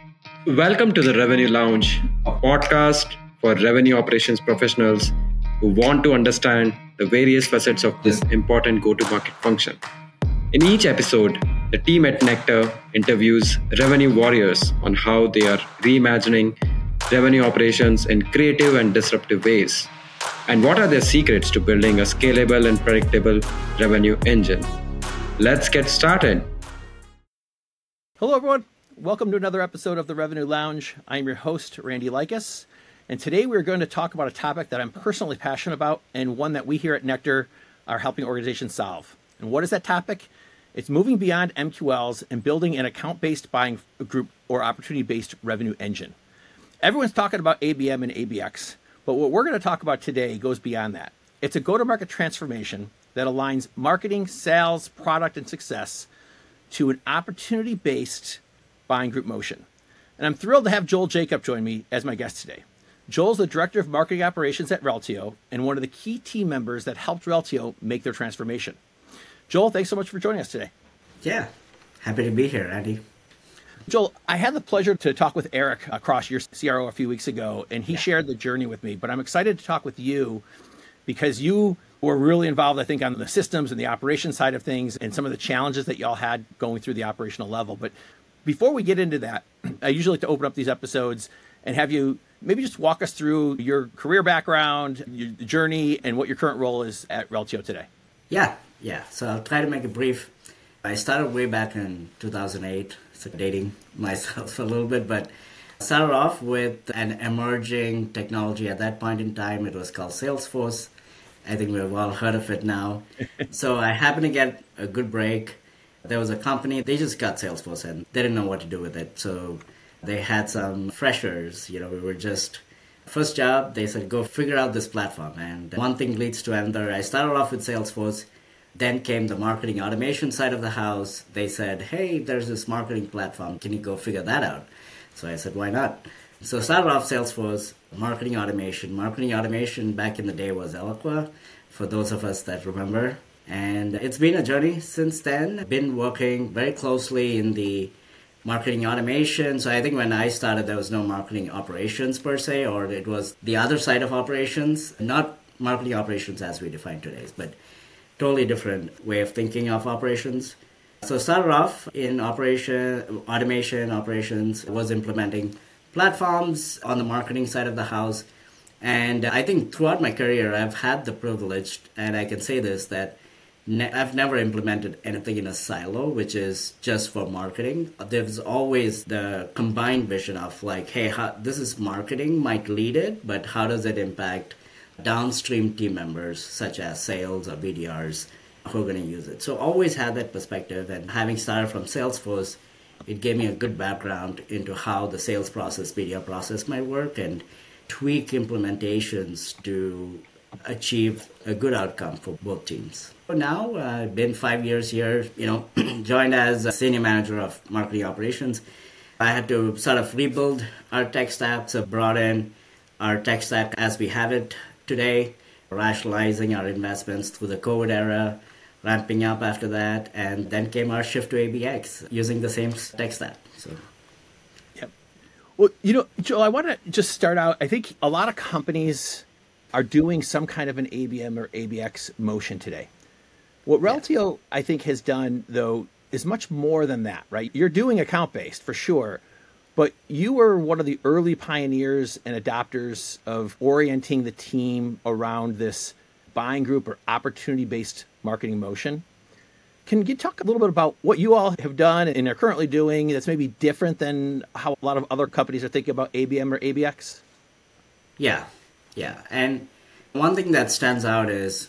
Welcome to the Revenue Lounge, a podcast for revenue operations professionals who want to understand the various facets of this important go to market function. In each episode, the team at Nectar interviews revenue warriors on how they are reimagining revenue operations in creative and disruptive ways, and what are their secrets to building a scalable and predictable revenue engine. Let's get started. Hello, everyone. Welcome to another episode of the Revenue Lounge. I'm your host, Randy Likas, and today we're going to talk about a topic that I'm personally passionate about and one that we here at Nectar are helping organizations solve. And what is that topic? It's moving beyond MQLs and building an account-based buying group or opportunity-based revenue engine. Everyone's talking about ABM and ABX, but what we're going to talk about today goes beyond that. It's a go-to-market transformation that aligns marketing, sales, product, and success to an opportunity-based buying group motion. And I'm thrilled to have Joel Jacob join me as my guest today. Joel's the Director of Marketing Operations at Reltio and one of the key team members that helped Reltio make their transformation. Joel, thanks so much for joining us today. Yeah, happy to be here, Andy. Joel, I had the pleasure to talk with Eric across your CRO a few weeks ago, and he shared the journey with me. But I'm excited to talk with you because you were really involved, I think, on the systems and the operations side of things and some of the challenges that y'all had going through the operational level. But before we get into that, I usually like to open up these episodes and have you maybe just walk us through your career background, your journey, and what your current role is at Reltio today. Yeah. So I'll try to make it brief. I started way back in 2008, so dating myself a little bit, but I started off with an emerging technology at that point in time. It was called Salesforce. I think we've all heard of it now. So I happened to get a good break. There was a company, they just got Salesforce and they didn't know what to do with it. So they had some freshers, we were just, first job, they said, go figure out this platform. And one thing leads to another. I started off with Salesforce. Then came the marketing automation side of the house. They said, hey, there's this marketing platform. Can you go figure that out? So I said, why not? So I started off Salesforce, marketing automation. Marketing automation back in the day was Eloqua, for those of us that remember. And it's been a journey since then. Been working very closely in the marketing automation. So I think when I started, there was no marketing operations per se, or it was the other side of operations, not marketing operations as we define today, but totally different way of thinking of operations. So started off in automation operations, was implementing platforms on the marketing side of the house. And I think throughout my career, I've had the privilege, and I can say this, that I've never implemented anything in a silo, which is just for marketing. There's always the combined vision of like, hey, this is marketing, might lead it, but how does it impact downstream team members such as sales or BDRs who are going to use it? So always had that perspective, and having started from Salesforce, it gave me a good background into how the sales process, BDR process might work and tweak implementations to achieve a good outcome for both teams. Now, I've been 5 years here, joined as a senior manager of marketing operations. I had to sort of rebuild our tech stack, so brought in our tech stack as we have it today, rationalizing our investments through the COVID era, ramping up after that, and then came our shift to ABX using the same tech stack. So, yep. Well, Joel, I want to just start out. I think a lot of companies are doing some kind of an ABM or ABX motion today. What Reltio, I think, has done, though, is much more than that, right? You're doing account-based for sure, but you were one of the early pioneers and adopters of orienting the team around this buying group or opportunity-based marketing motion. Can you talk a little bit about what you all have done and are currently doing that's maybe different than how a lot of other companies are thinking about ABM or ABX? Yeah. And one thing that stands out is,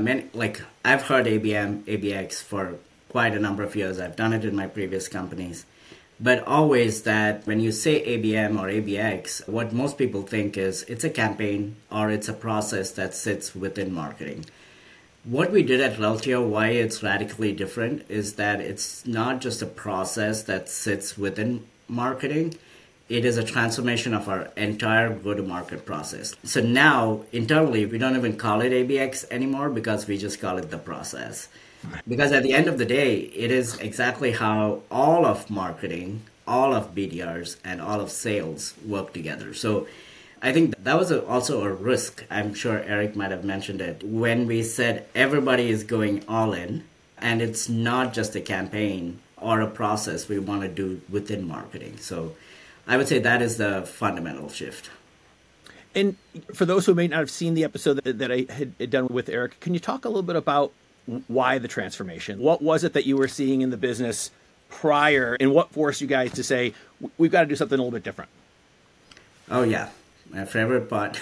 I've heard ABM, ABX for quite a number of years. I've done it in my previous companies. But always that when you say ABM or ABX, what most people think is it's a campaign or it's a process that sits within marketing. What we did at Reltio, why it's radically different, is that it's not just a process that sits within marketing. It is a transformation of our entire go-to-market process. So now, internally, we don't even call it ABX anymore because we just call it the process. Because at the end of the day, it is exactly how all of marketing, all of BDRs and all of sales work together. So I think that was also a risk. I'm sure Eric might have mentioned it when we said everybody is going all in, and it's not just a campaign or a process we want to do within marketing. So I would say that is the fundamental shift. And for those who may not have seen the episode that I had done with Eric, can you talk a little bit about why the transformation? What was it that you were seeing in the business prior, and what forced you guys to say, we've got to do something a little bit different? Oh, yeah. My favorite part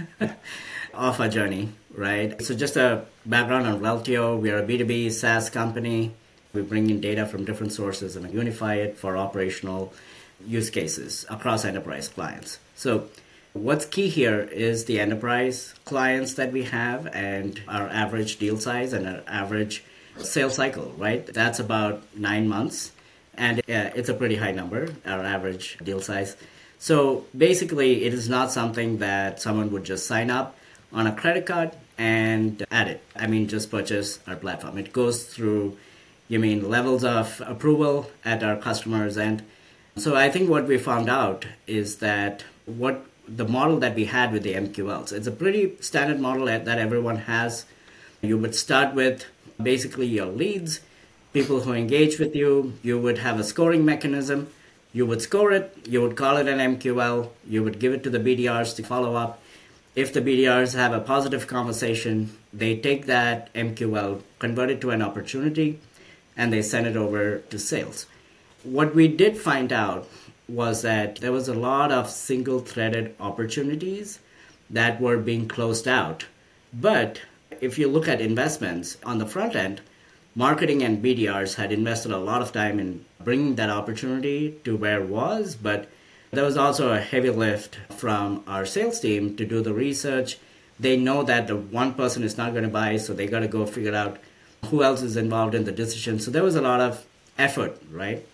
of our journey, right? So just a background on Reltio. We are a B2B SaaS company. We bring in data from different sources and unify it for operational use cases across enterprise clients. So what's key here is the enterprise clients that we have and our average deal size and our average sales cycle, right? That's about 9 months. And it's a pretty high number, our average deal size. So basically, it is not something that someone would just sign up on a credit card and add it. I mean, just purchase our platform. It goes through, levels of approval at our customers' end. So I think what we found out is that what the model that we had with the MQLs, it's a pretty standard model that everyone has. You would start with basically your leads, people who engage with you. You would have a scoring mechanism. You would score it, you would call it an MQL, you would give it to the BDRs to follow up. If the BDRs have a positive conversation, they take that MQL, convert it to an opportunity, and they send it over to sales. What we did find out was that there was a lot of single-threaded opportunities that were being closed out. But if you look at investments on the front end, marketing and BDRs had invested a lot of time in bringing that opportunity to where it was, but there was also a heavy lift from our sales team to do the research. They know that the one person is not going to buy, so they got to go figure out who else is involved in the decision. So there was a lot of effort, right,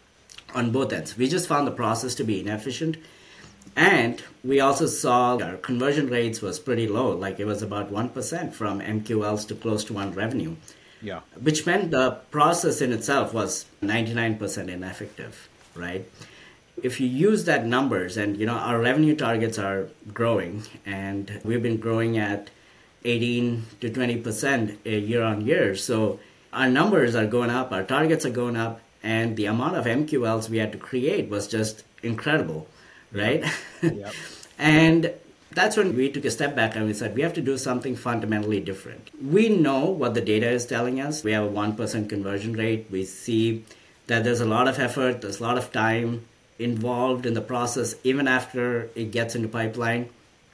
on both ends. We just found the process to be inefficient. And we also saw our conversion rates was pretty low, like it was about 1% from MQLs to close to one revenue. Yeah. Which meant the process in itself was 99% ineffective, right? If you use that numbers and, our revenue targets are growing and we've been growing at 18 to 20% year on year. So our numbers are going up, our targets are going up, and the amount of MQLs we had to create was just incredible, right? Yep. And that's when we took a step back and we said, we have to do something fundamentally different. We know what the data is telling us. We have a 1% conversion rate. We see that there's a lot of effort, there's a lot of time involved in the process, even after it gets into pipeline.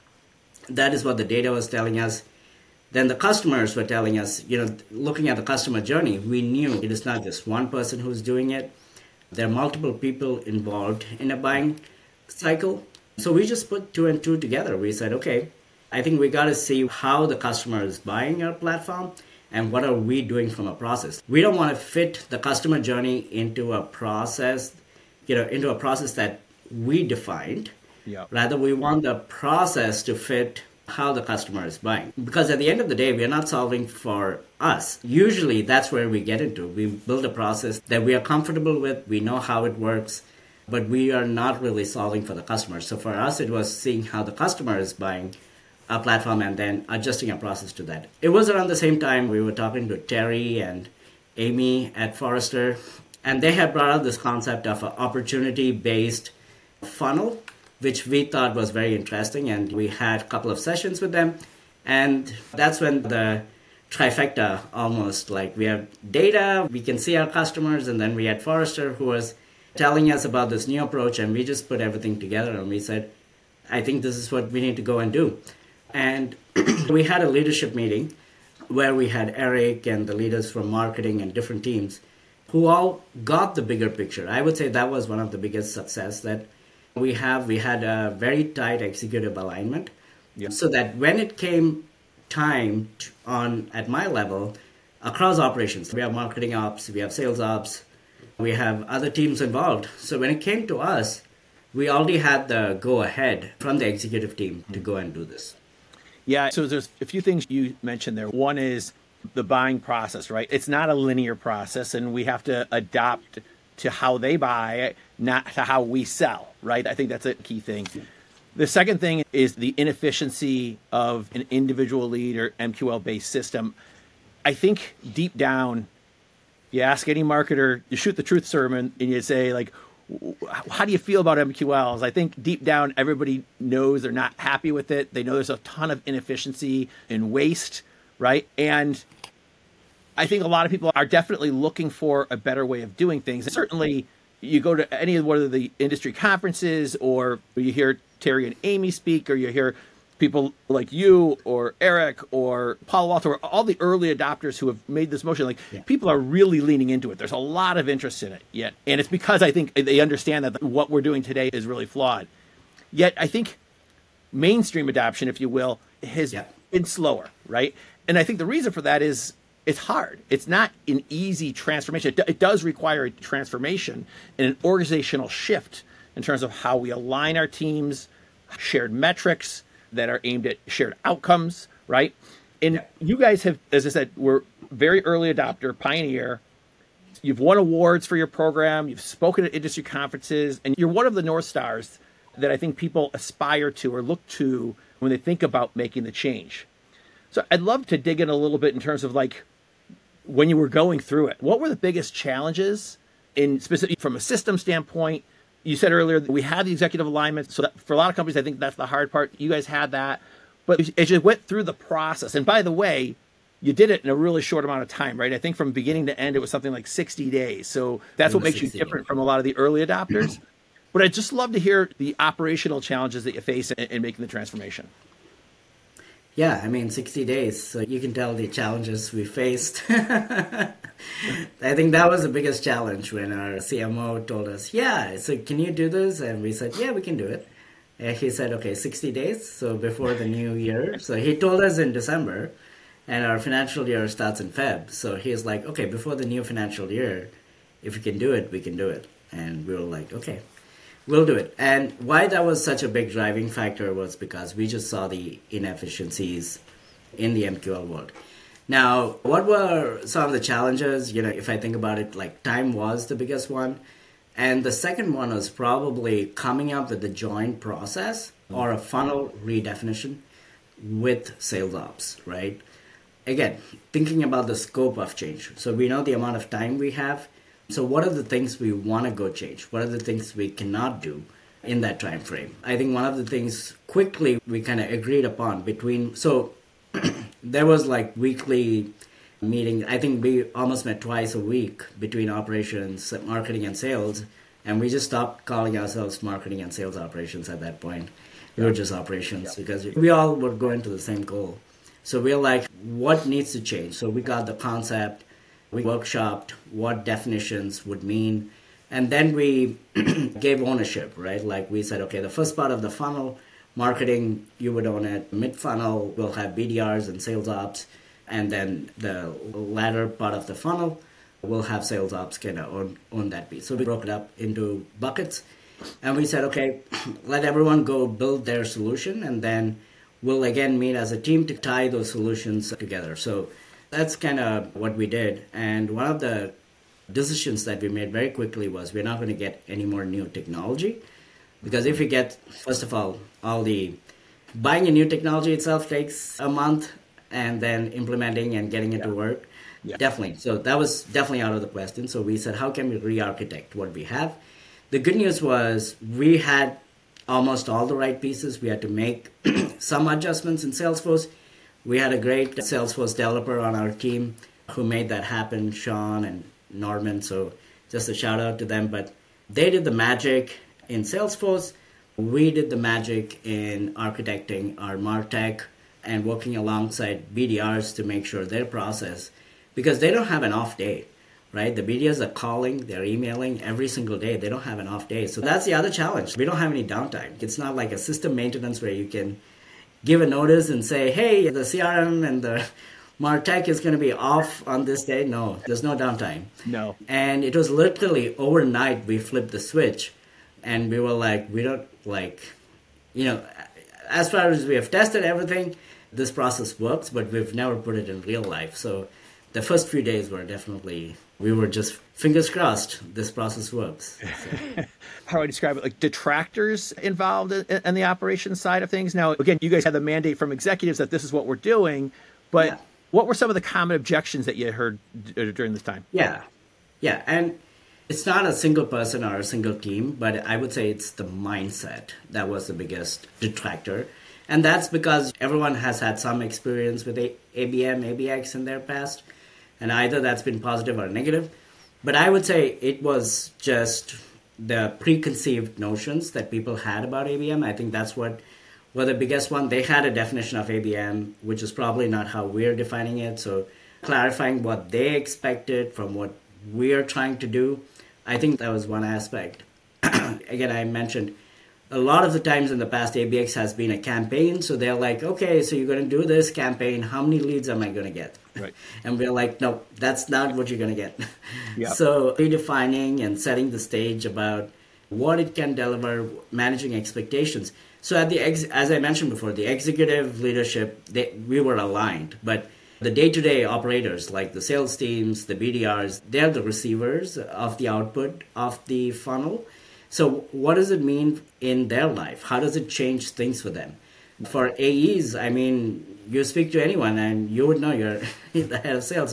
That is what the data was telling us. Then the customers were telling us, looking at the customer journey, we knew it is not just one person who's doing it. There are multiple people involved in a buying cycle. So we just put 2 and 2 together. We said, okay, I think we got to see how the customer is buying our platform and what are we doing from a process. We don't want to fit the customer journey into a process, into a process that we defined. Yeah. Rather, we want the process to fit how the customer is buying. Because at the end of the day, we are not solving for us. Usually that's where we get into. We build a process that we are comfortable with. We know how it works. But we are not really solving for the customer. So for us, it was seeing how the customer is buying our platform and then adjusting our process to that. It was around the same time we were talking to Terry and Amy at Forrester, and they had brought out this concept of an opportunity-based funnel, which we thought was very interesting. And we had a couple of sessions with them. And that's when the trifecta almost, like we have data, we can see our customers, and then we had Forrester who was telling us about this new approach, and we just put everything together and we said, I think this is what we need to go and do. And we had a leadership meeting where we had Eric and the leaders from marketing and different teams who all got the bigger picture. I would say that was one of the biggest success that we have. We had a very tight executive alignment. Yep. So that when it came time at my level, across operations, we have marketing ops, we have sales ops, we have other teams involved. So when it came to us, we already had the go-ahead from the executive team to go and do this. Yeah, so there's a few things you mentioned there. One is the buying process, right? It's not a linear process, and we have to adapt to how they buy, not to how we sell, right? I think that's a key thing. The second thing is the inefficiency of an individual lead or MQL-based system. I think deep down, you ask any marketer, you shoot the truth sermon, and you say, like, how do you feel about MQLs? I think deep down, everybody knows they're not happy with it. They know there's a ton of inefficiency and waste, right? And I think a lot of people are definitely looking for a better way of doing things. And certainly, you go to any of one of the industry conferences, or you hear Terry and Amy speak, or you hear people like you or Eric or Paul Walter, or all the early adopters who have made this motion. People are really leaning into it. There's a lot of interest in it yet. And it's because I think they understand that what we're doing today is really flawed. Yet I think mainstream adoption, if you will, has been slower, right? And I think the reason for that is it's hard. It's not an easy transformation. It does require a transformation and an organizational shift in terms of how we align our teams, shared metrics that are aimed at shared outcomes, right? And you guys have, as I said, we're very early adopter, pioneer. You've won awards for your program. You've spoken at industry conferences, and you're one of the North Stars that I think people aspire to or look to when they think about making the change. So I'd love to dig in a little bit in terms of like when you were going through it. What were the biggest challenges in specific from a system standpoint? You said earlier that we had the executive alignment. So that for a lot of companies, I think that's the hard part. You guys had that. But as you went through the process, and by the way, you did it in a really short amount of time, right? I think from beginning to end, it was something like 60 days. So that's what makes you different from a lot of the early adopters. But I'd just love to hear the operational challenges that you face in making the transformation. Yeah, 60 days. So you can tell the challenges we faced. I think that was the biggest challenge when our CMO told us, so can you do this? And we said, yeah, we can do it. And he said, okay, 60 days. So before the new year. So he told us in December, and our financial year starts in Feb. So he's like, okay, before the new financial year, if we can do it, we can do it. And we were like, okay, we'll do it. And why that was such a big driving factor was because we just saw the inefficiencies in the MQL world. Now, what were some of the challenges? If I think about it, like time was the biggest one. And the second one was probably coming up with the joint process or a funnel redefinition with sales ops, right? Again, thinking about the scope of change. So we know the amount of time we have. So what are the things we want to go change? What are the things we cannot do in that time frame? I think one of the things quickly we kind of agreed upon there was like weekly meeting. I think we almost met twice a week between operations, marketing, and sales. And we just stopped calling ourselves marketing and sales operations at that point. We were just operations because we all were going to the same goal. So we're like, what needs to change? So we got the concept. We workshopped what definitions would mean. And then we gave ownership, right? Like we said, okay, the first part of the funnel, marketing, you would own it. Mid-funnel, we'll have BDRs and sales ops. And then the latter part of the funnel, we'll have sales ops kind of own that piece. So we broke it up into buckets. And we said, okay, let everyone go build their solution. And then we'll again meet as a team to tie those solutions together. So that's kind of what we did. And one of the decisions that we made very quickly was we're not going to get any more new technology. Because if we get, first of all the buying a new technology itself takes a month, and then implementing and getting it to work. Yeah. Definitely. So that was definitely out of the question. So we said, how can we re-architect what we have? The good news was we had almost all the right pieces. We had to make some adjustments in Salesforce. We had a great Salesforce developer on our team who made that happen, Sean and Norman. So just a shout out to them. But they did the magic in Salesforce. We did the magic in architecting our MarTech and working alongside BDRs to make sure their process, because they don't have an off day, right? The BDRs are calling, they're emailing every single day. They don't have an off day. So that's the other challenge. We don't have any downtime. It's not like a system maintenance where you can give a notice and say, hey, the CRM and the MarTech is going to be off on this day. No, there's no downtime. No. And it was literally overnight we flipped the switch and we were like, we don't as far as we have tested everything, this process works, but we've never put it in real life. So the first few days were definitely, we were just fingers crossed this process works. So. How do I describe it? Like detractors involved in the operations side of things? Now, again, you guys had the mandate from executives that this is what we're doing, but what were some of the common objections that you heard during this time? Yeah. And it's not a single person or a single team, but I would say it's the mindset that was the biggest detractor. And that's because everyone has had some experience with ABM, ABX in their past, and either that's been positive or negative. But I would say it was just the preconceived notions that people had about ABM. I think that's what were the biggest one. They had a definition of ABM, which is probably not how we're defining it. So clarifying what they expected from what we're trying to do, I think that was one aspect. Again, I mentioned a lot of the times in the past, ABX has been a campaign. So they're like, okay, so you're going to do this campaign. How many leads am I going to get? Right. And we're like, no, that's not what you're going to get. Yep. So redefining and setting the stage about what it can deliver, managing expectations. So at as I mentioned before, the executive leadership, we were aligned. But the day-to-day operators, like the sales teams, the BDRs, they're the receivers of the output of the funnel. So what does it mean in their life? How does it change things for them? For AEs, I mean, you speak to anyone and you would know you're the head of sales.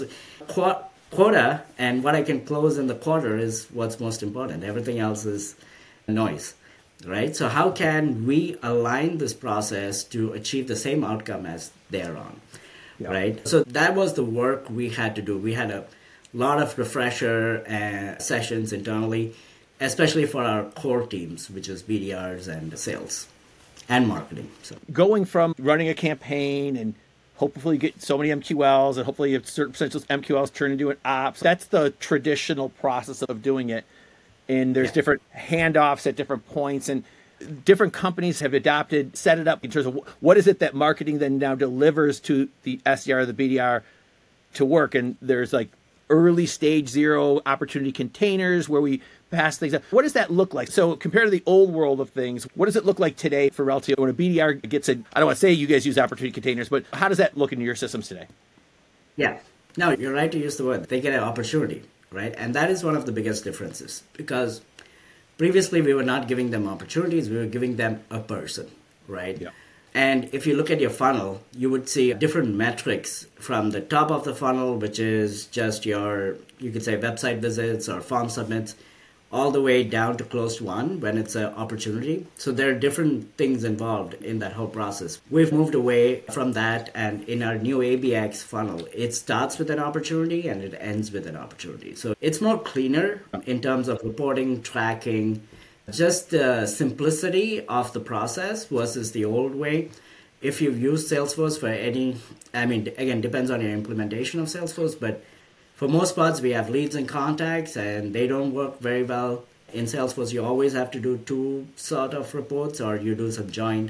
Quota and what I can close in the quarter is what's most important. Everything else is noise, right? So how can we align this process to achieve the same outcome as they're on, right? So that was the work we had to do. We had a lot of refresher sessions internally, especially for our core teams, which is BDRs and sales and marketing. So going from running a campaign and hopefully get so many MQLs and hopefully a certain percentage of those MQLs turn into an ops, that's the traditional process of doing it. And there's different handoffs at different points, and different companies have adopted, set it up in terms of what is it that marketing then now delivers to the SDR or the BDR to work. And there's like early stage zero opportunity containers where we pass things up. What does that look like? So compared to the old world of things, what does it look like today for Reltio when a BDR gets I don't want to say you guys use opportunity containers, but how does that look in your systems today? Yeah. No, you're right to use the word. They get an opportunity, right? And that is one of the biggest differences, because previously we were not giving them opportunities, we were giving them a person, right? Yeah. And if you look at your funnel, you would see different metrics from the top of the funnel, which is just your, you could say website visits or form submits, all the way down to closed one when it's an opportunity. So there are different things involved in that whole process. We've moved away from that, and in our new ABX funnel, it starts with an opportunity and it ends with an opportunity. So it's more cleaner in terms of reporting, tracking, just the simplicity of the process versus the old way. If you've used Salesforce for any, again, depends on your implementation of Salesforce, but for most parts, we have leads and contacts, and they don't work very well. In Salesforce, you always have to do two sort of reports, or you do some joint.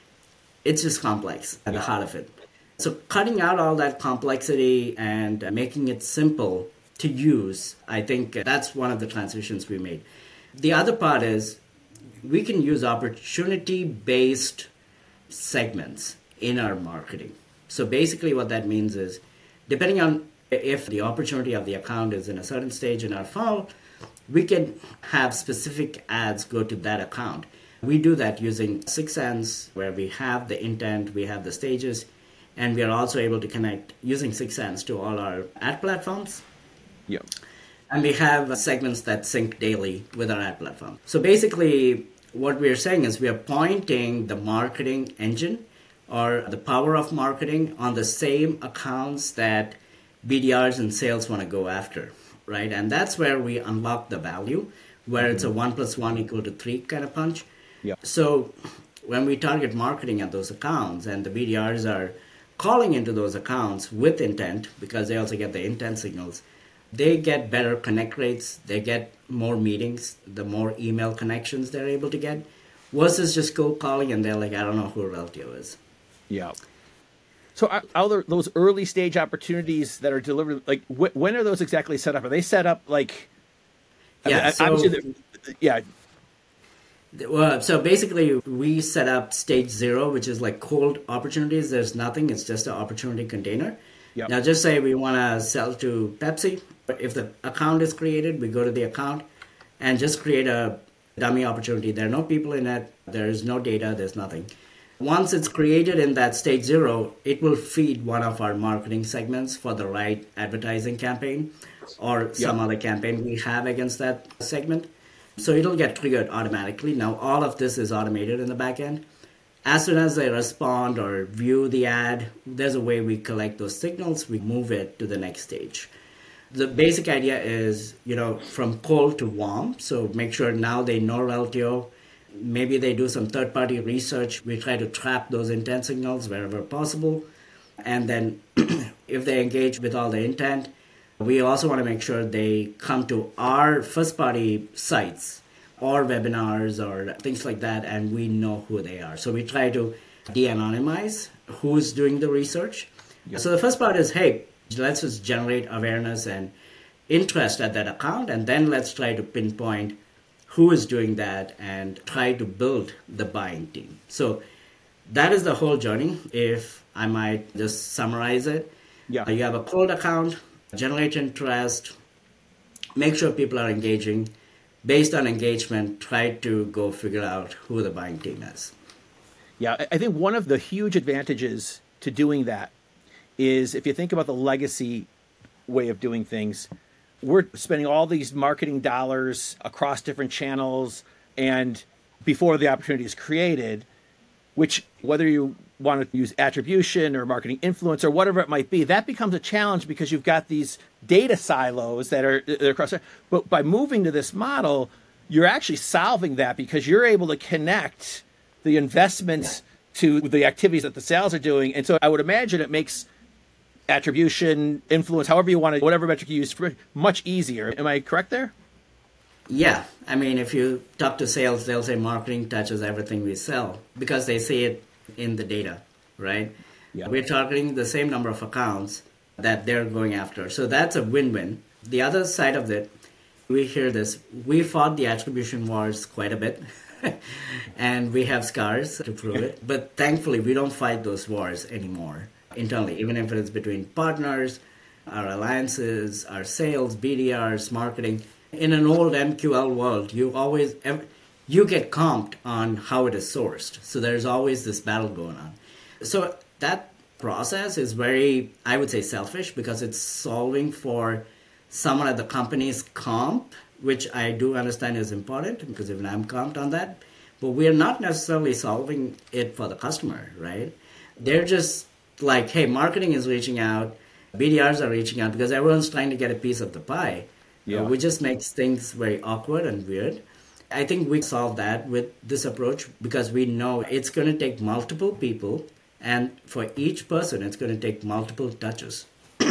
It's just complex at the heart of it. So cutting out all that complexity and making it simple to use, I think that's one of the transitions we made. The other part is we can use opportunity-based segments in our marketing. So basically what that means is, depending on if the opportunity of the account is in a certain stage in our funnel, we can have specific ads go to that account. We do that using 6sense, where we have the intent, we have the stages, and we are also able to connect using 6sense to all our ad platforms. Yep. And we have segments that sync daily with our ad platform. So basically, what we're saying is we are pointing the marketing engine or the power of marketing on the same accounts that BDRs and sales want to go after, right? And that's where we unlock the value, where it's a 1 + 1 = 3 kind of punch. Yep. So when we target marketing at those accounts and the BDRs are calling into those accounts with intent, because they also get the intent signals, they get better connect rates, they get more meetings, the more email connections they're able to get, versus just cold calling and they're like, I don't know who Reltio is. Yeah. So are those early stage opportunities that are delivered, like when are those exactly set up? Are they set up like, So basically we set up stage 0, which is like cold opportunities. There's nothing. It's just an opportunity container. Yep. Now, just say we want to sell to Pepsi. If the account is created, we go to the account and just create a dummy opportunity. There are no people in it. There is no data. There's nothing. Once it's created in that stage 0, it will feed one of our marketing segments for the right advertising campaign or some other campaign we have against that segment. So it'll get triggered automatically. Now, all of this is automated in the back end. As soon as they respond or view the ad, there's a way we collect those signals. We move it to the next stage. The basic idea is, from cold to warm. So make sure now they know Reltio. Maybe they do some third-party research. We try to trap those intent signals wherever possible. And then if they engage with all the intent, we also want to make sure they come to our first-party sites or webinars or things like that, and we know who they are. So we try to de-anonymize who's doing the research. Yep. So the first part is, hey, let's just generate awareness and interest at that account, and then let's try to pinpoint who is doing that and try to build the buying team. So that is the whole journey. If I might just summarize it, you have a cold account, generate interest, make sure people are engaging. Based on engagement, try to go figure out who the buying team is. Yeah, I think one of the huge advantages to doing that is if you think about the legacy way of doing things, we're spending all these marketing dollars across different channels and before the opportunity is created, which whether you want to use attribution or marketing influence or whatever it might be, that becomes a challenge because you've got these data silos that are across. But by moving to this model, you're actually solving that because you're able to connect the investments to the activities that the sales are doing. And so I would imagine it makes attribution, influence, however you want to, whatever metric you use, much easier. Am I correct there? Yeah. I mean, if you talk to sales, they'll say marketing touches everything we sell because they see it in the data, right? Yeah. We're targeting the same number of accounts that they're going after. So that's a win-win. The other side of it, we hear this. We fought the attribution wars quite a bit, and we have scars to prove it. But thankfully, we don't fight those wars anymore internally, even if it's between partners, our alliances, our sales, BDRs, marketing. In an old MQL world, you get comped on how it is sourced. So there's always this battle going on. So that process is very, I would say, selfish because it's solving for someone at the company's comp, which I do understand is important because even I'm comped on that. But we're not necessarily solving it for the customer, right? They're just like, hey, marketing is reaching out, BDRs are reaching out because everyone's trying to get a piece of the pie. Yeah. Which just makes things very awkward and weird. I think we solve that with this approach because we know it's going to take multiple people, and for each person, it's going to take multiple touches.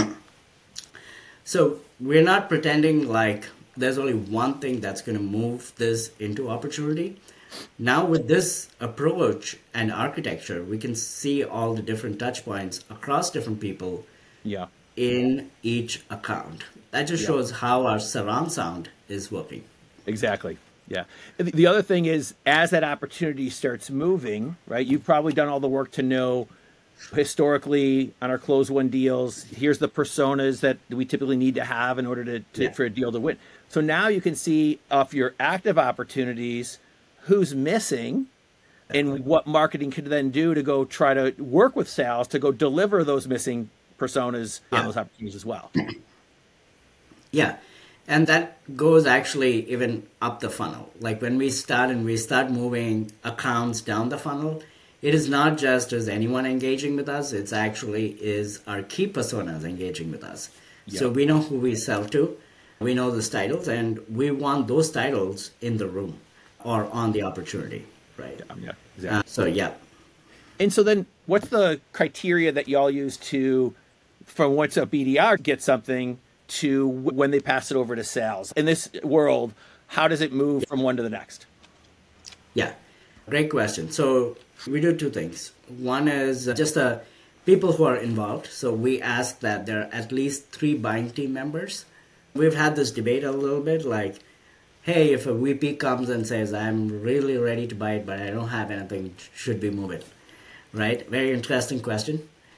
So we're not pretending like there's only one thing that's going to move this into opportunity. Now with this approach and architecture, we can see all the different touch points across different people in each account. That just shows how our surround sound is working. Exactly. Yeah. The other thing is, as that opportunity starts moving, right, you've probably done all the work to know historically on our close one deals, here's the personas that we typically need to have in order for a deal to win. So now you can see off your active opportunities who's missing and what marketing could then do to go try to work with sales to go deliver those missing personas on those opportunities as well. Yeah. And that goes actually even up the funnel. Like when we start moving accounts down the funnel, it is not just as anyone engaging with us, it's actually is our key personas engaging with us. Yeah. So we know who we sell to, we know those titles, and we want those titles in the room or on the opportunity, right? Yeah, exactly. And so then what's the criteria that y'all use from once a BDR gets something to when they pass it over to sales? In this world, how does it move from one to the next? Yeah, great question. So we do two things. One is just the people who are involved. So we ask that there are at least 3 buying team members. We've had this debate a little bit like, hey, if a VP comes and says, I'm really ready to buy it, but I don't have anything, should we move it? Right? Very interesting question.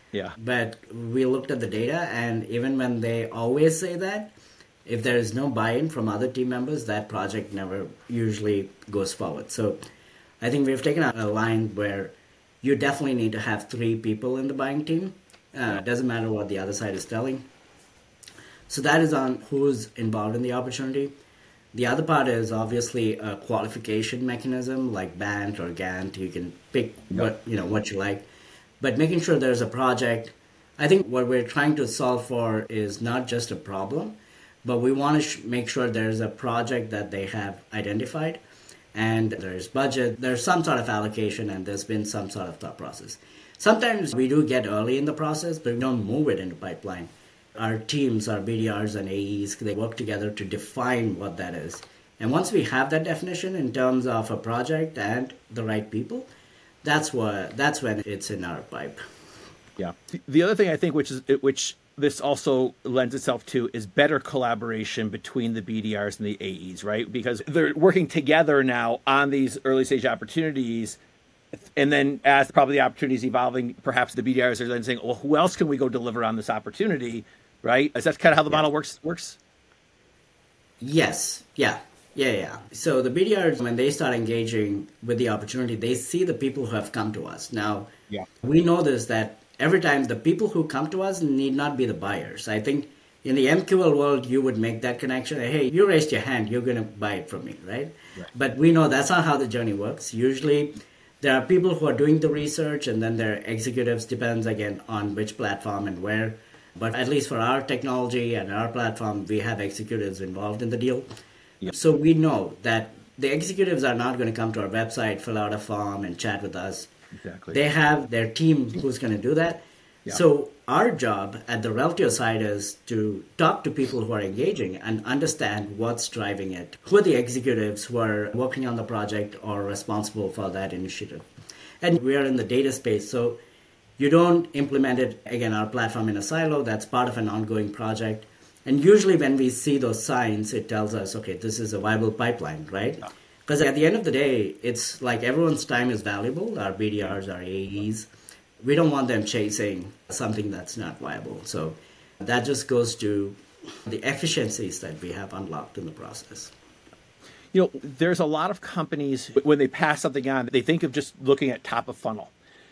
Yeah. But we looked at the data, and even when they always say that, if there is no buy-in from other team members, that project never usually goes forward. So I think we've taken a line where you definitely need to have 3 people in the buying team. It doesn't matter what the other side is telling. So that is on who's involved in the opportunity. The other part is obviously a qualification mechanism like BANT or Gantt. You can pick what you like, but making sure there's a project. I think what we're trying to solve for is not just a problem, but we want to make sure there's a project that they have identified, and there's budget, there's some sort of allocation, and there's been some sort of thought process. Sometimes we do get early in the process, but we don't move it into pipeline. Our teams, our BDRs and AEs, they work together to define what that is. And once we have that definition in terms of a project and the right people, that's when it's in our pipe. Yeah. The other thing I think, which this also lends itself to, is better collaboration between the BDRs and the AEs, right? Because they're working together now on these early stage opportunities. And then as probably the opportunity is evolving, perhaps the BDRs are then saying, well, who else can we go deliver on this opportunity, right? Is that kind of how the model works? Yes. Yeah. So the BDRs, when they start engaging with the opportunity, they see the people who have come to us. Now, we know this, that every time the people who come to us need not be the buyers. I think in the MQL world, you would make that connection. Hey, you raised your hand, you're going to buy it from me, right? But we know that's not how the journey works. Usually, there are people who are doing the research, and then there are executives, depends again on which platform and where. But at least for our technology and our platform, we have executives involved in the deal. So we know that the executives are not going to come to our website, fill out a form, and chat with us. Exactly. They have their team who's going to do that. So our job at the Reltio side is to talk to people who are engaging and understand what's driving it. Who are the executives who are working on the project or responsible for that initiative? And we are in the data space, so you don't implement it, again, our platform in a silo. That's part of an ongoing project. And usually when we see those signs, it tells us, okay, this is a viable pipeline, right? Because at the end of the day, it's like everyone's time is valuable, our BDRs, our AEs. We don't want them chasing something that's not viable. So that just goes to the efficiencies that we have unlocked in the process. There's a lot of companies, when they pass something on, they think of just looking at top of funnel.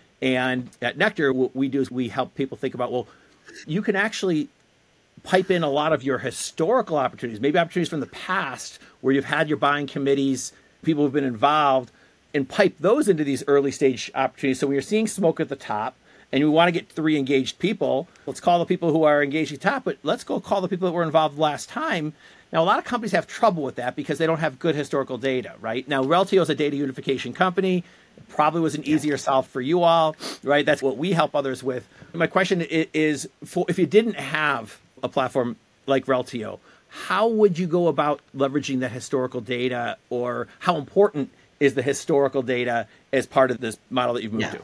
And at Nectar, what we do is we help people think about, well, you can actually pipe in a lot of your historical opportunities, maybe opportunities from the past where you've had your buying committees, people who've been involved, and pipe those into these early stage opportunities. So when you're seeing smoke at the top and you want to get 3 engaged people, let's call the people who are engaging top, but let's go call the people that were involved last time. Now, a lot of companies have trouble with that because they don't have good historical data, right? Now, Reltio is a data unification company. It probably was an easier solve for you all, right? That's what we help others with. My question is, if you didn't have a platform like Reltio, how would you go about leveraging that historical data, or how important is the historical data as part of this model that you've moved to?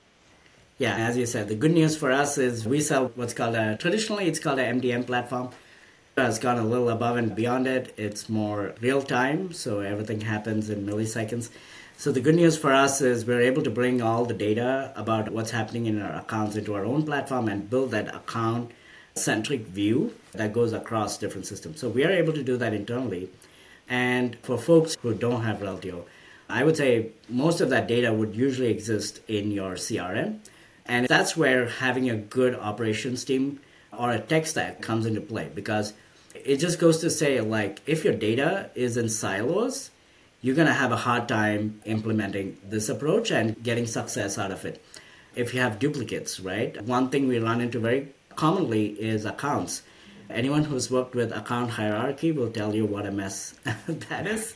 Yeah, as you said, the good news for us is we sell what's called traditionally it's called an MDM platform. It's gone a little above and beyond it. It's more real time, so everything happens in milliseconds. So the good news for us is we're able to bring all the data about what's happening in our accounts into our own platform and build that account-centric view that goes across different systems. So we are able to do that internally. And for folks who don't have Reltio, I would say most of that data would usually exist in your CRM. And that's where having a good operations team or a tech stack comes into play, because it just goes to say, like, if your data is in silos, you're going to have a hard time implementing this approach and getting success out of it. If you have duplicates, right? One thing we run into very commonly is accounts. Anyone who's worked with account hierarchy will tell you what a mess that is.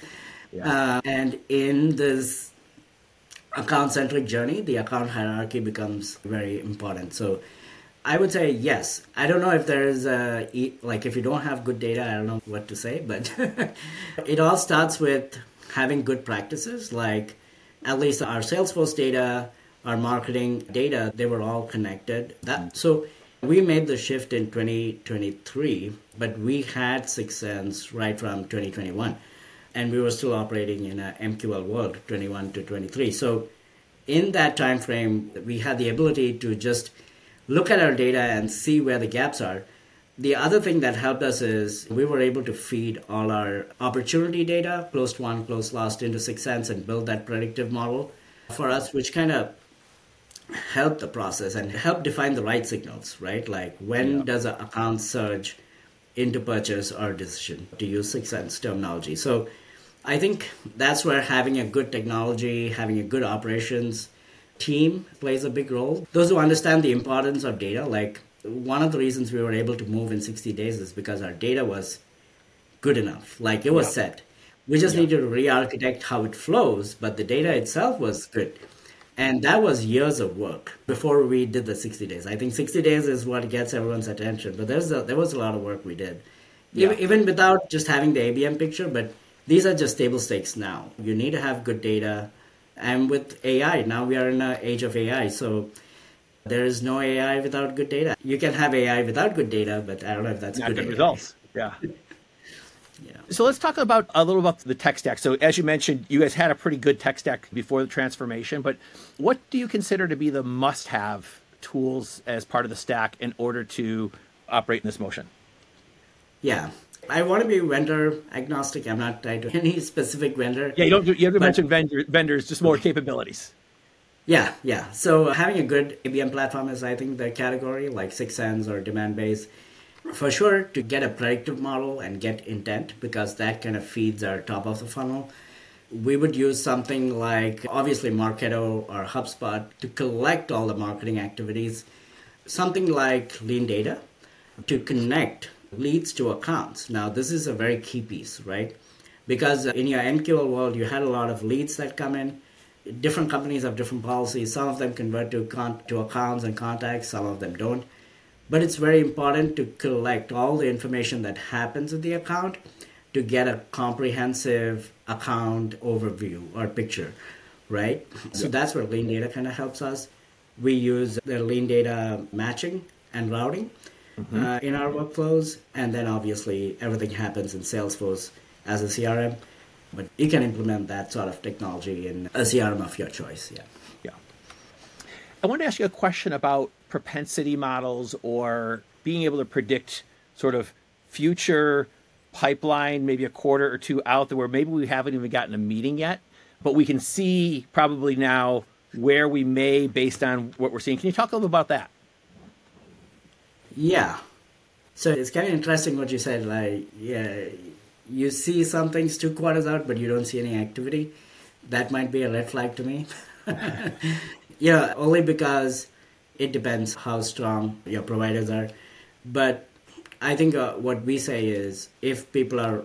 And in this account-centric journey, the account hierarchy becomes very important. So I would say yes. I don't know if there's if you don't have good data, I don't know what to say, but it all starts with having good practices, like at least our Salesforce data, our marketing data, they were all connected. So we made the shift in 2023, but we had 6sense right from 2021. And we were still operating in a MQL world, 21 to 23. So in that time frame, we had the ability to just look at our data and see where the gaps are. The other thing that helped us is we were able to feed all our opportunity data, closed won, closed lost, into 6sense and build that predictive model for us, which kind of helped the process and helped define the right signals, right? Like when does an account surge into purchase or decision, to use 6sense terminology. So I think that's where having a good technology, having a good operations team plays a big role. Those who understand the importance of data, like one of the reasons we were able to move in 60 days is because our data was good enough. Like it was set. We just needed to re-architect how it flows, but the data itself was good. And that was years of work before we did the 60 days. I think 60 days is what gets everyone's attention, but there was a lot of work we did. Even without just having the ABM picture, but these are just table stakes now. You need to have good data. And with AI, now we are in an age of AI, so there is no AI without good data. You can have AI without good data, but I don't know if that's not good results. Yeah. So let's talk about a little about the tech stack. So as you mentioned, you guys had a pretty good tech stack before the transformation, but what do you consider to be the must-have tools as part of the stack in order to operate in this motion? Yeah. I want to be vendor agnostic. I'm not tied to any specific vendor. Yeah, you haven't mentioned vendors, just more capabilities. Yeah. So having a good ABM platform is, I think, the category, like 6sense or Demandbase. For sure, to get a predictive model and get intent, because that kind of feeds our top of the funnel. We would use something like, obviously, Marketo or HubSpot to collect all the marketing activities. Something like Lean Data to connect leads to accounts. Now, this is a very key piece, right? Because in your MQL world, you had a lot of leads that come in. Different companies have different policies. Some of them convert to accounts and contacts. Some of them don't. But it's very important to collect all the information that happens in the account to get a comprehensive account overview or picture, right? So that's where Lean Data kind of helps us. We use the Lean Data matching and routing in our workflows. And then obviously everything happens in Salesforce as a CRM. But you can implement that sort of technology in a CRM of your choice, Yeah. I want to ask you a question about propensity models or being able to predict sort of future pipeline, maybe a quarter or two out there where maybe we haven't even gotten a meeting yet, but we can see probably now where we may based on what we're seeing. Can you talk a little bit about that? Yeah. So it's kind of interesting what you said. Like, you see some things 2 quarters out, but you don't see any activity. That might be a red flag to me. Only because it depends how strong your providers are. But I think what we say is if people want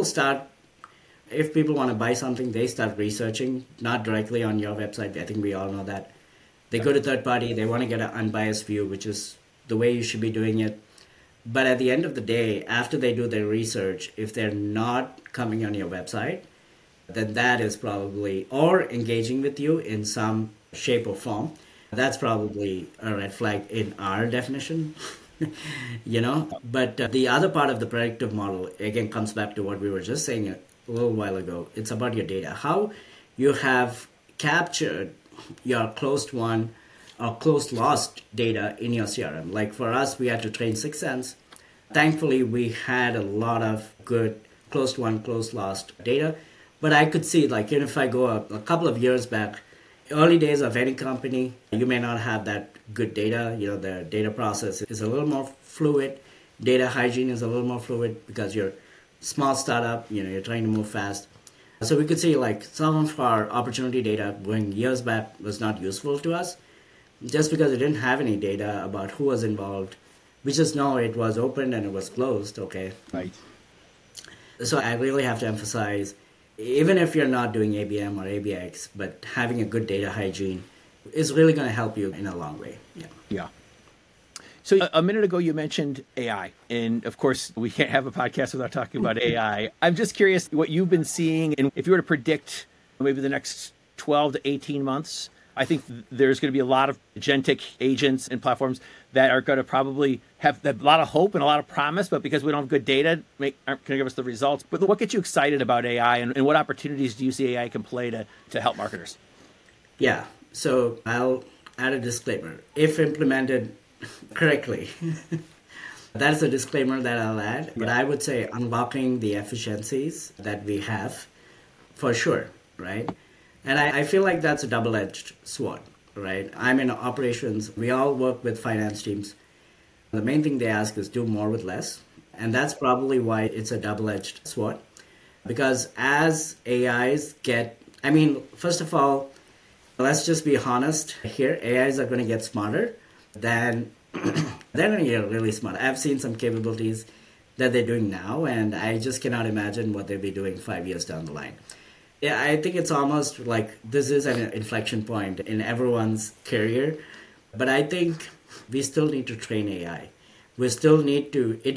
to buy something, they start researching, not directly on your website. I think we all know that. They go to third party, they want to get an unbiased view, which is the way you should be doing it. But at the end of the day, after they do their research, if they're not coming on your website, then that is probably, or engaging with you in some shape or form, that's probably a red flag in our definition. But the other part of the predictive model, again, comes back to what we were just saying a little while ago. It's about your data. How you have captured your closed won or closed lost data in your CRM. Like for us, we had to train 6sense. Thankfully, we had a lot of good closed won, closed lost data. But I could see, like, if I go a couple of years back, early days of any company, you may not have that good data. The data process is a little more fluid. Data hygiene is a little more fluid because you're a small startup, you're trying to move fast. So we could see like some of our opportunity data going years back was not useful to us just because it didn't have any data about who was involved. We just know it was open and it was closed, okay? Right. So I really have to emphasize, even if you're not doing ABM or ABX, but having a good data hygiene is really going to help you in a long way. Yeah. So a minute ago, you mentioned AI. And of course, we can't have a podcast without talking about AI. I'm just curious what you've been seeing. And if you were to predict maybe the next 12 to 18 months, I think there's going to be a lot of agentic agents and platforms that are going to probably have a lot of hope and a lot of promise, but because we don't have good data, aren't going to give us the results. But what gets you excited about AI and what opportunities do you see AI can play to help marketers? Yeah, so I'll add a disclaimer. If implemented correctly. That's a disclaimer that I'll add. But I would say unlocking the efficiencies that we have, for sure, right? And I feel like that's a double-edged sword, right? I'm in operations. We all work with finance teams. The main thing they ask is do more with less. And that's probably why it's a double-edged sword. Because as AIs first of all, let's just be honest here. AIs are going to get smarter. Then they're going to get really smart. I've seen some capabilities that they're doing now, and I just cannot imagine what they'll be doing 5 years down the line. Yeah, I think it's almost like this is an inflection point in everyone's career. But I think we still need to train AI. We'll still need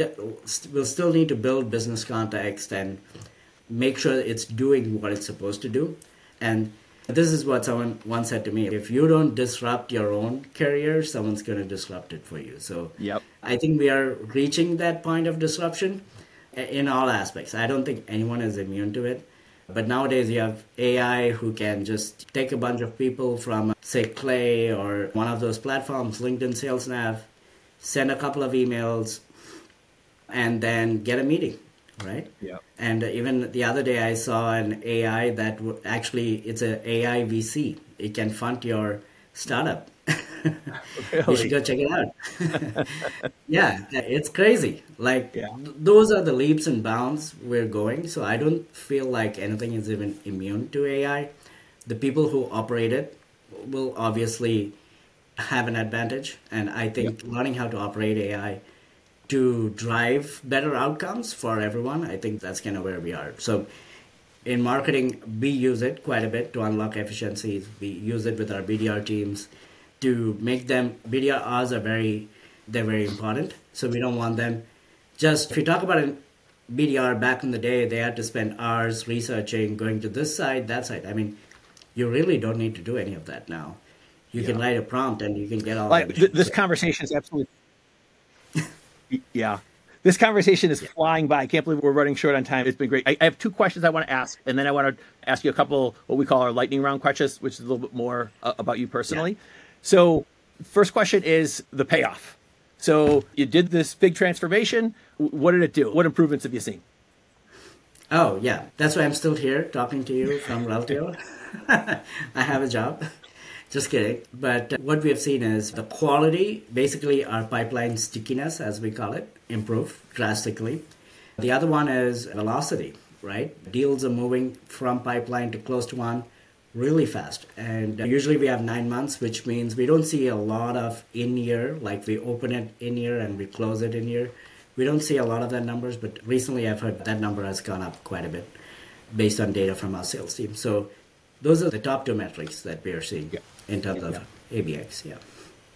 to build business context and make sure it's doing what it's supposed to do. And this is what someone once said to me: if you don't disrupt your own career, someone's going to disrupt it for you. So I think we are reaching that point of disruption in all aspects. I don't think anyone is immune to it. But nowadays you have AI who can just take a bunch of people from, say, Clay or one of those platforms, LinkedIn Sales Nav, send a couple of emails, and then get a meeting, right? Yeah. And even the other day I saw an AI that it's an AI VC. It can fund your startup. Really? You should go check it out. Yeah, it's crazy. Those are the leaps and bounds we're going. So I don't feel like anything is even immune to AI. The people who operate it will obviously have an advantage. And I think learning how to operate AI to drive better outcomes for everyone, I think that's kind of where we are. So in marketing, we use it quite a bit to unlock efficiencies. We use it with our BDR teams to make them, BDRs they're very important. So we don't want them if you talk about a BDR back in the day, they had to spend hours researching, going to this side, that side. I mean, you really don't need to do any of that now. You can write a prompt and you can get all that. This conversation is absolutely... Yeah. This conversation is flying by. I can't believe we're running short on time. It's been great. I have two questions I want to ask, and then I want to ask you a couple what we call our lightning round questions, which is a little bit more about you personally. Yeah. So first question is the payoff. So you did this big transformation. What did it do? What improvements have you seen? Oh, yeah. That's why I'm still here talking to you from Reltio. I have a job. Just kidding. But what we have seen is the quality, basically our pipeline stickiness, as we call it, improve drastically. The other one is velocity, right? Deals are moving from pipeline to close to one really fast. And usually we have 9 months, which means we don't see a lot of in-year, like we open it in-year and we close it in-year. We don't see a lot of that numbers, but recently I've heard that number has gone up quite a bit based on data from our sales team. So those are the top two metrics that we are seeing in terms of ABX. Yeah.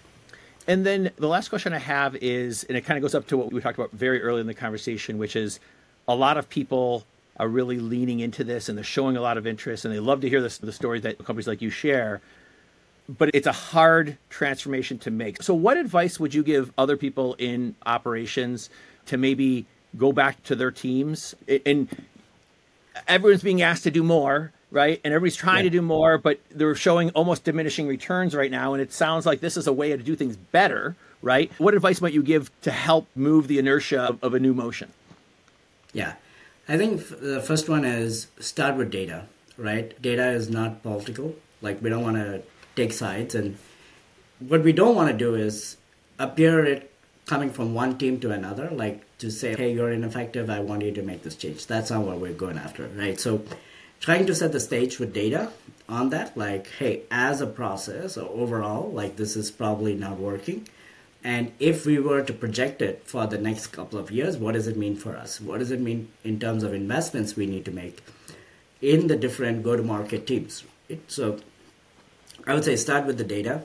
And then the last question I have is, and it kind of goes up to what we talked about very early in the conversation, which is a lot of people are really leaning into this and they're showing a lot of interest and they love to hear the stories that companies like you share, but it's a hard transformation to make. So what advice would you give other people in operations to maybe go back to their teams? And everyone's being asked to do more, right? And everybody's trying to do more, but they're showing almost diminishing returns right now. And it sounds like this is a way to do things better, right? What advice might you give to help move the inertia of a new motion? Yeah, I think the first one is start with data, right? Data is not political. Like we don't want to take sides. And what we don't want to do is appear it coming from one team to another, like to say, hey, you're ineffective, I want you to make this change. That's not what we're going after, right? So trying to set the stage with data on that, like, hey, as a process or overall, like this is probably not working. And if we were to project it for the next couple of years, what does it mean for us? What does it mean in terms of investments we need to make in the different go-to-market teams? So I would say start with the data.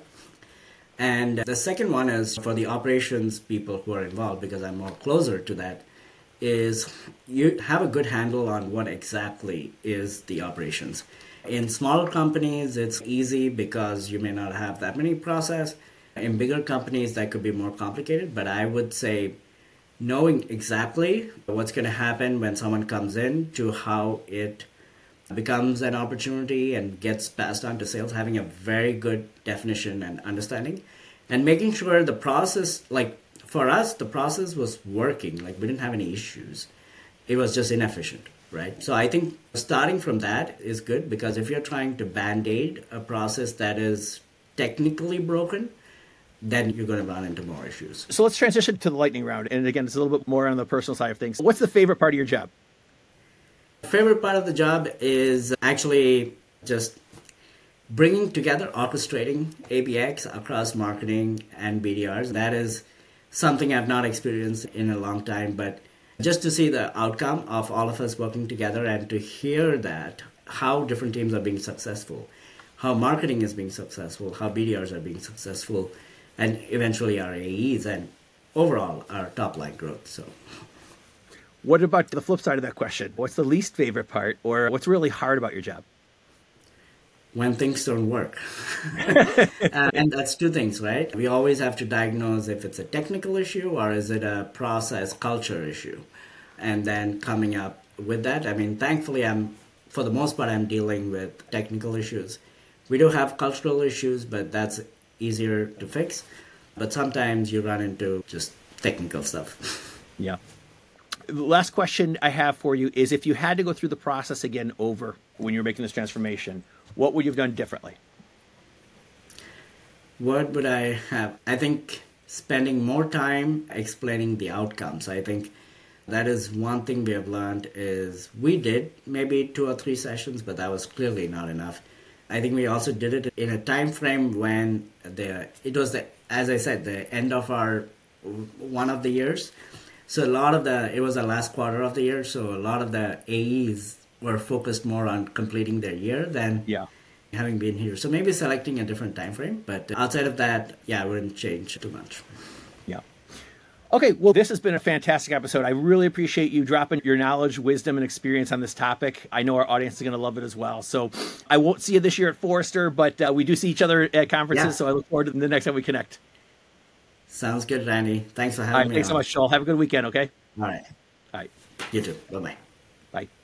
And the second one is for the operations people who are involved, because I'm more closer to that, is you have a good handle on what exactly is the operations. In smaller companies, it's easy because you may not have that many process. In bigger companies, that could be more complicated, but I would say knowing exactly what's going to happen when someone comes in to how it becomes an opportunity and gets passed on to sales, having a very good definition and understanding. and making sure the process, like for us, the process was working. Like we didn't have any issues. It was just inefficient, right? So I think starting from that is good, because if you're trying to band-aid a process that is technically broken, then you're going to run into more issues. So let's transition to the lightning round. And again, it's a little bit more on the personal side of things. What's the favorite part of your job? Favorite part of the job is actually just bringing together, orchestrating ABX across marketing and BDRs. That is something I've not experienced in a long time, but just to see the outcome of all of us working together and to hear that, how different teams are being successful, how marketing is being successful, how BDRs are being successful, and eventually our AEs and overall our top line growth. So, what about the flip side of that question? What's the least favorite part, or what's really hard about your job? When things don't work. And that's two things, right? We always have to diagnose if it's a technical issue or is it a process culture issue. And then coming up with that, I mean, thankfully, for the most part, I'm dealing with technical issues. We do have cultural issues, but that's easier to fix. But sometimes you run into just technical stuff. Yeah. The last question I have for you is, if you had to go through the process again over when you're making this transformation, what would you have done differently? What would I have? I think spending more time explaining the outcomes. I think that is one thing we have learned is we did maybe 2 or 3 sessions, but that was clearly not enough. I think we also did it in a time frame when it was as I said, the end of one of the years. So it was the last quarter of the year. So a lot of the AEs were focused more on completing their year than having been here. So maybe selecting a different time frame. But outside of that, I wouldn't change too much. Yeah. Okay, well, this has been a fantastic episode. I really appreciate you dropping your knowledge, wisdom, and experience on this topic. I know our audience is going to love it as well. So I won't see you this year at Forrester, but we do see each other at conferences. So I look forward to the next time we connect. Sounds good, Randy. Thanks for having me. Thanks so much, Joel. Have a good weekend, okay? All right. All right. You too. Bye-bye. Bye.